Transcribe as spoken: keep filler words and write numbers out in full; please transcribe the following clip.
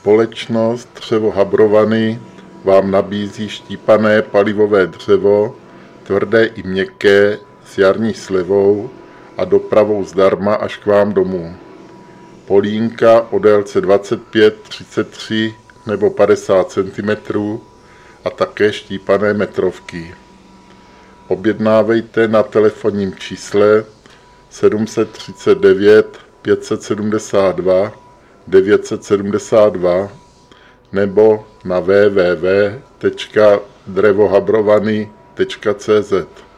Společnost Dřevo Habrovany vám nabízí štípané palivové dřevo, tvrdé i měkké, s jarní slevou a dopravou zdarma až k vám domů. Polínka o délce dvacet pět, třicet tři nebo padesát centimetrů a také štípané metrovky. Objednávejte na telefonním čísle sedm set třicet devět, pět set sedmdesát dva, devět set sedmdesát dva nebo na w w w tečka drevohabrovany tečka c z.